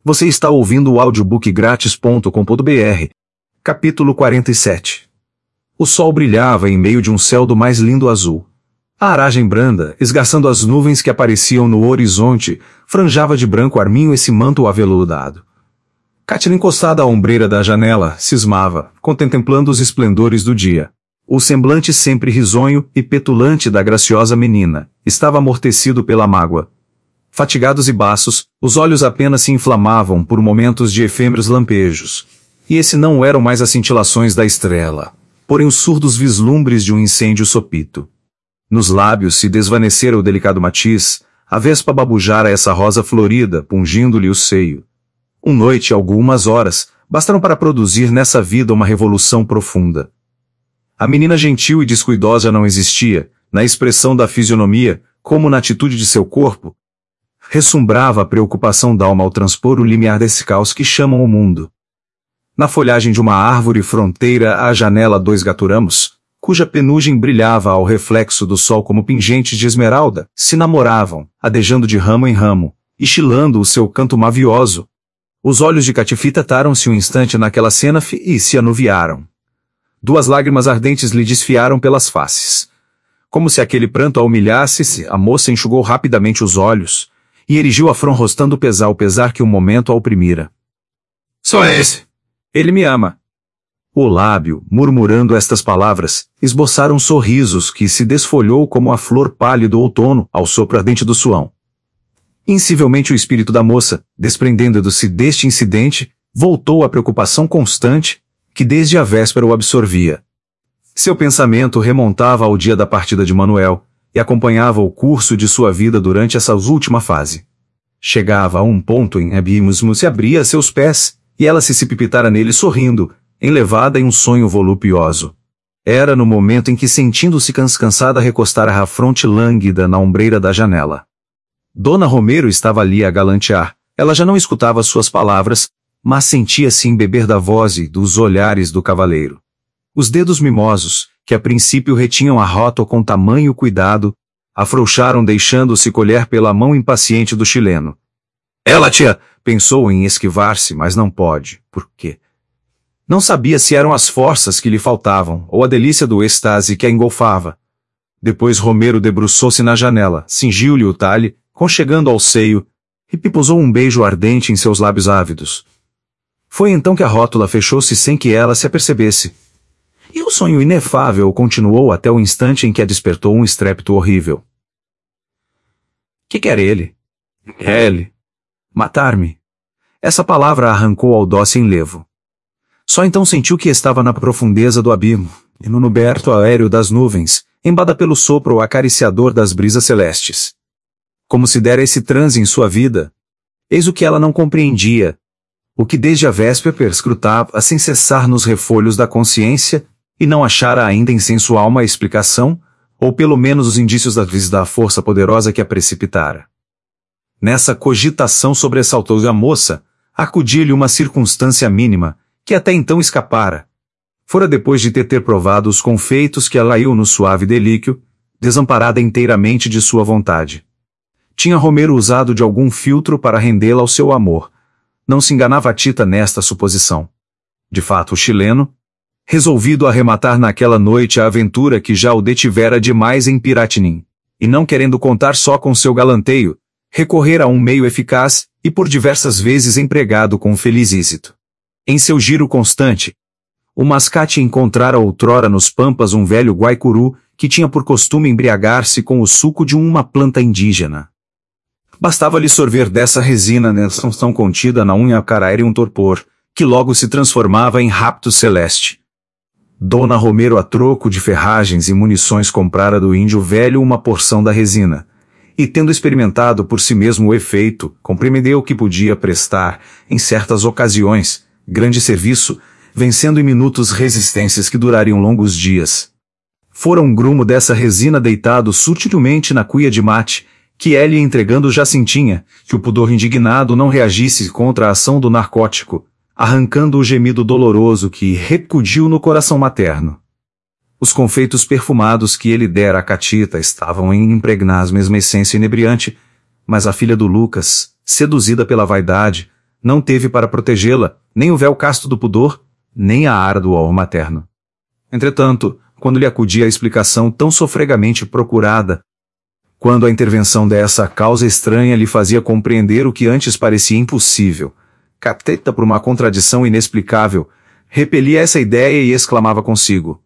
Você está ouvindo o audiobook grátis.com.br. Capítulo 47. O sol brilhava em meio de um céu do mais lindo azul. A aragem branda, esgarçando as nuvens que apareciam no horizonte, franjava de branco arminho esse manto aveludado. Cátia, encostada à ombreira da janela, cismava, contemplando os esplendores do dia. O semblante sempre risonho e petulante da graciosa menina estava amortecido pela mágoa. Fatigados e baços, os olhos apenas se inflamavam por momentos de efêmeros lampejos. E esse não eram mais as cintilações da estrela, porém os surdos vislumbres de um incêndio sopito. Nos lábios se desvanecera o delicado matiz, a vespa babujara essa rosa florida, pungindo-lhe o seio. Noite e algumas horas bastaram para produzir nessa vida uma revolução profunda. A menina gentil e descuidosa não existia, na expressão da fisionomia, como na atitude de seu corpo. Ressumbrava a preocupação d'alma ao transpor o limiar desse caos que chamam o mundo. Na folhagem de uma árvore fronteira à janela dois gaturamos, cuja penugem brilhava ao reflexo do sol como pingentes de esmeralda, se namoravam, adejando de ramo em ramo, e chilando o seu canto mavioso. Os olhos de Catifita taram-se um instante naquela cena e se anuviaram. Duas lágrimas ardentes lhe desfiaram pelas faces. Como se aquele pranto a humilhasse, a moça enxugou rapidamente os olhos, e erigiu a fronte rostando o pesar que um momento a oprimira. Só esse. Ele me ama. O lábio, murmurando estas palavras, esboçaram sorrisos que se desfolhou como a flor pálida do outono ao sopro ardente do suão. Insivelmente o espírito da moça, desprendendo-se deste incidente, voltou à preocupação constante, que desde a véspera o absorvia. Seu pensamento remontava ao dia da partida de Manuel, e acompanhava o curso de sua vida durante essa última fase. Chegava a um ponto em que Abismo se abria a seus pés, e ela se precipitara nele sorrindo, enlevada em um sonho voluptuoso. Era no momento em que, sentindo-se cansada, recostara a fronte lânguida na ombreira da janela. Dona Romero estava ali a galantear. Ela já não escutava suas palavras, mas sentia-se embeber da voz e dos olhares do cavaleiro. Os dedos mimosos, que a princípio retinham a rota com tamanho cuidado, afrouxaram deixando-se colher pela mão impaciente do chileno. Ela, tia, pensou em esquivar-se, mas não pode. Por quê? Não sabia se eram as forças que lhe faltavam, ou a delícia do êxtase que a engolfava. Depois Romero debruçou-se na janela, cingiu-lhe o talhe, conchegando ao seio, e pousou um beijo ardente em seus lábios ávidos. Foi então que a rótula fechou-se sem que ela se apercebesse. E o sonho inefável continuou até o instante em que a despertou um estrépito horrível. Que quer ele? Ele. Matar-me. Essa palavra arrancou ao doce enlevo. Só então sentiu que estava na profundeza do abismo, e no nuberto aéreo das nuvens, embada pelo sopro acariciador das brisas celestes. Como se dera esse transe em sua vida? Eis o que ela não compreendia. O que desde a véspera perscrutava sem cessar nos refolhos da consciência, e não achara ainda em sua alma a explicação, ou pelo menos os indícios da força poderosa que a precipitara. Nessa cogitação sobressaltou-lhe a moça, acudia-lhe uma circunstância mínima, que até então escapara. Fora depois de ter provado os confeitos que ela iu no suave delíquio, desamparada inteiramente de sua vontade. Tinha Romero usado de algum filtro para rendê-la ao seu amor. Não se enganava a Tita nesta suposição. De fato, o chileno, resolvido a arrematar naquela noite a aventura que já o detivera demais em Piratinim, e não querendo contar só com seu galanteio, recorrer a um meio eficaz, e por diversas vezes empregado com feliz êxito. Em seu giro constante, o mascate encontrara outrora nos pampas um velho guaicuru, que tinha por costume embriagar-se com o suco de uma planta indígena. Bastava-lhe sorver dessa resina tão contida na unha caraere um torpor, que logo se transformava em rapto celeste. Dona Romero, a troco de ferragens e munições, comprara do índio velho uma porção da resina, e tendo experimentado por si mesmo o efeito, compreendeu que podia prestar, em certas ocasiões, grande serviço, vencendo em minutos resistências que durariam longos dias. Fora um grumo dessa resina deitado sutilmente na cuia de mate, que ela entregando já sentia, que o pudor indignado não reagisse contra a ação do narcótico, arrancando o gemido doloroso que recudiu no coração materno. Os confeitos perfumados que ele dera à Catita estavam em impregnar a mesma essência inebriante, mas a filha do Lucas, seduzida pela vaidade, Não teve para protegê-la, nem o véu casto do pudor, nem a ara do or materno. Entretanto, quando lhe acudia a explicação tão sofregamente procurada, quando a intervenção dessa causa estranha lhe fazia compreender o que antes parecia impossível, capteta por uma contradição inexplicável, repelia essa ideia e exclamava consigo: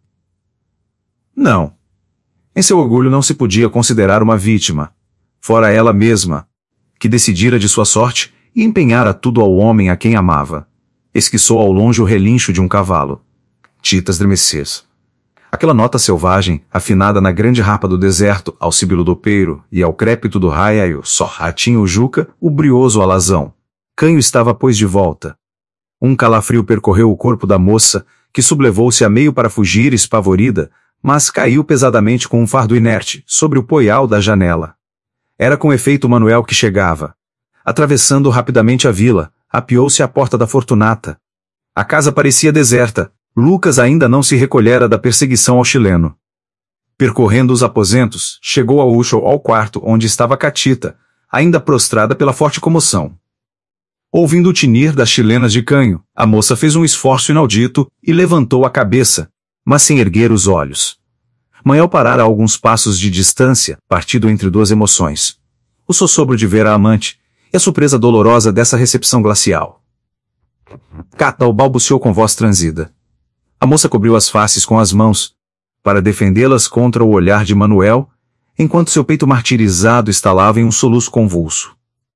não. Em seu orgulho não se podia considerar uma vítima, fora ela mesma, que decidira de sua sorte e empenhara tudo ao homem a quem amava. Esquiçou ao longe o relincho de um cavalo. Tita estremeceu-se. Aquela nota selvagem, afinada na grande rapa do deserto, ao sibilo do peiro e ao crépito do raio, só ratinho o juca, o brioso alazão. Canho estava pois de volta. Um calafrio percorreu o corpo da moça, que sublevou-se a meio para fugir espavorida, mas caiu pesadamente com um fardo inerte, sobre o poial da janela. Era com efeito Manuel que chegava. Atravessando rapidamente a vila, apeou-se à porta da Fortunata. A casa parecia deserta. Lucas ainda não se recolhera da perseguição ao chileno. Percorrendo os aposentos, chegou ao quarto onde estava Catita, ainda prostrada pela forte comoção. Ouvindo o tinir das chilenas de Canho, a moça fez um esforço inaudito e levantou a cabeça, mas sem erguer os olhos. Manuel parara a alguns passos de distância, partido entre duas emoções: o sossobro de ver a amante e a surpresa dolorosa dessa recepção glacial. Cata balbuciou com voz transida. A moça cobriu as faces com as mãos, para defendê-las contra o olhar de Manuel, enquanto seu peito martirizado estalava em um soluço convulso.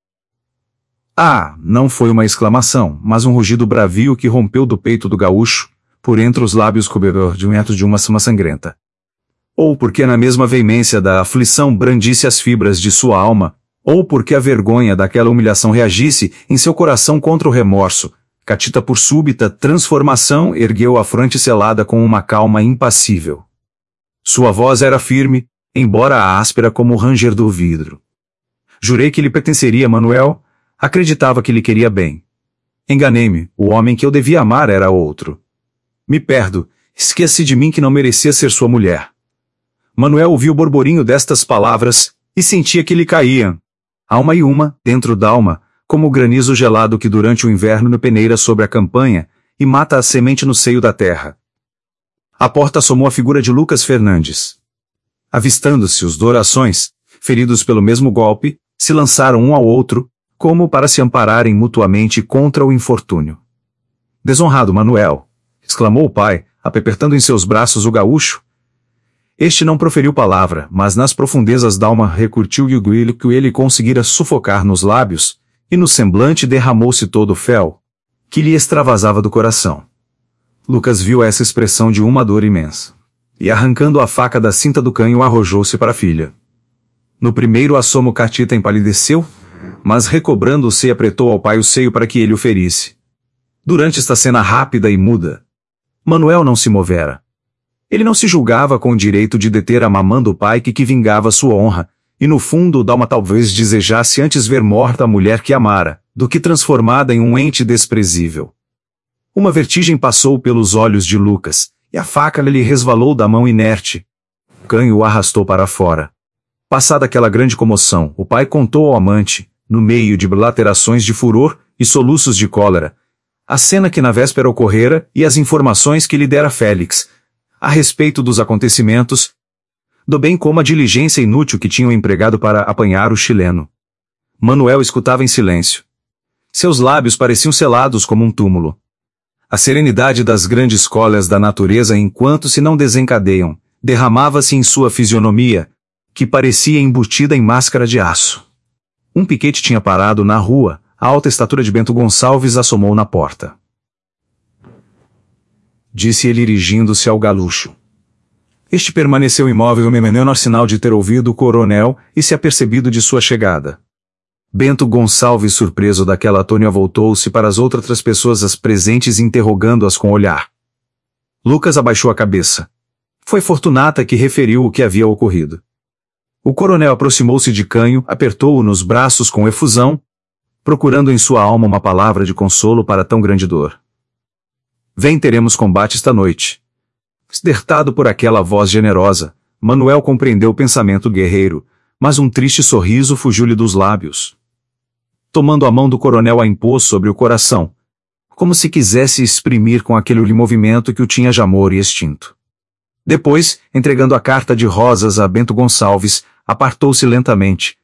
Ah, não foi uma exclamação, mas um rugido bravio que rompeu do peito do gaúcho, por entre os lábios cobertor de um metro de uma suma sangrenta. Ou porque na mesma veemência da aflição brandisse as fibras de sua alma, ou porque a vergonha daquela humilhação reagisse em seu coração contra o remorso, Catita por súbita transformação ergueu a fronte selada com uma calma impassível. Sua voz era firme, embora áspera como o ranger do vidro. Jurei que lhe pertenceria Manuel, acreditava que lhe queria bem. Enganei-me, o homem que eu devia amar era outro. Me perdo, esqueci de mim que não merecia ser sua mulher. Manuel ouviu o borborinho destas palavras, e sentia que lhe caíam, alma e uma, dentro d'alma, como o granizo gelado que durante o inverno peneira sobre a campanha, e mata a semente no seio da terra. A porta assomou a figura de Lucas Fernandes. Avistando-se os dorações, feridos pelo mesmo golpe, se lançaram um ao outro, como para se ampararem mutuamente contra o infortúnio. Desonrado Manuel! Exclamou o pai, apertando em seus braços o gaúcho. Este não proferiu palavra, mas nas profundezas d'alma recurtiu-lhe o grilo que ele conseguira sufocar nos lábios, e no semblante derramou-se todo o fel, que lhe extravasava do coração. Lucas viu essa expressão de uma dor imensa, e arrancando a faca da cinta do canho arrojou-se para a filha. No primeiro assomo Catita empalideceu, mas recobrando-se apretou ao pai o seio para que ele o ferisse. Durante esta cena rápida e muda, Manuel não se movera. Ele não se julgava com o direito de deter a mamã do pai que vingava sua honra, e no fundo Dalma talvez desejasse antes ver morta a mulher que amara, do que transformada em um ente desprezível. Uma vertigem passou pelos olhos de Lucas, e a faca lhe resvalou da mão inerte. O canho o arrastou para fora. Passada aquela grande comoção, o pai contou ao amante, no meio de blaterações de furor e soluços de cólera, a cena que na véspera ocorrera e as informações que lhe dera Félix, a respeito dos acontecimentos, do bem como a diligência inútil que tinham empregado para apanhar o chileno. Manuel escutava em silêncio. Seus lábios pareciam selados como um túmulo. A serenidade das grandes cóleras da natureza enquanto se não desencadeiam, derramava-se em sua fisionomia, que parecia embutida em máscara de aço. Um piquete tinha parado na rua, a alta estatura de Bento Gonçalves assomou na porta. Disse ele dirigindo-se ao galucho. Este permaneceu imóvel menor sinal de ter ouvido o coronel e se apercebido de sua chegada. Bento Gonçalves, surpreso daquela atônia, voltou-se para as outras pessoas presentes interrogando-as com olhar. Lucas abaixou a cabeça. Foi Fortunata que referiu o que havia ocorrido. O coronel aproximou-se de Canho, apertou-o nos braços com efusão, procurando em sua alma uma palavra de consolo para tão grande dor. Vem, teremos combate esta noite. Despertado por aquela voz generosa, Manuel compreendeu o pensamento guerreiro, mas um triste sorriso fugiu-lhe dos lábios. tomando a mão do coronel a impôs sobre o coração, como se quisesse exprimir com aquele movimento que o tinha já moro e extinto. Depois, entregando a carta de rosas a Bento Gonçalves, apartou-se lentamente,